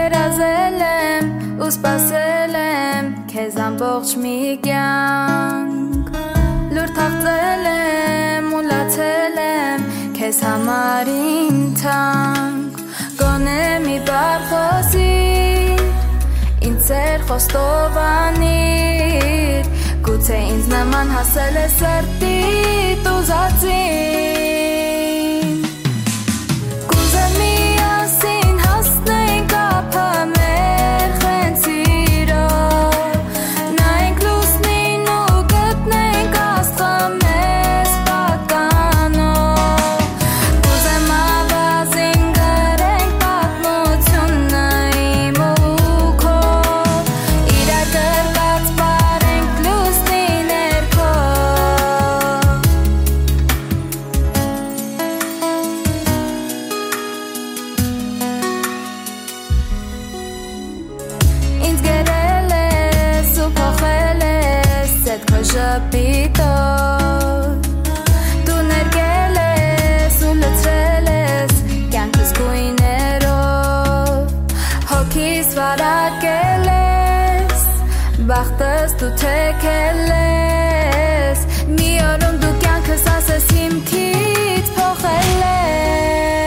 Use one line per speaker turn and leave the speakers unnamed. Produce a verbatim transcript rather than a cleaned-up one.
երազել եմ ու սպասել եմ քեզ ամբողջ մի կյանք լուր թաղծել եմ ու լացել եմ քեզ համար իմ թանկ գոնե մի բառ խոսիր ինձ սեր խոստովանիր գուցե ինձ նման հասել է սրտիդ ուզածին կուզեմ միասին հասնենք ափը մեր խենցիրով նայենք լուսնին ու գտնենք աստղը մեզ պատկանող կուզեմ ավազին գրենք պատմությունը իմ ու քո իրար գրկած պարենք լուսնի ներքո ինձ գերել ես ու փոխել ես այդ քո ժպիտով դու ներկել ես ու լցրել ես կյանքս գույներով հոգիս վարակել ես բախտս դու թեքել ես մի օրում դու կյանքս ասես հիմքից փոխել ես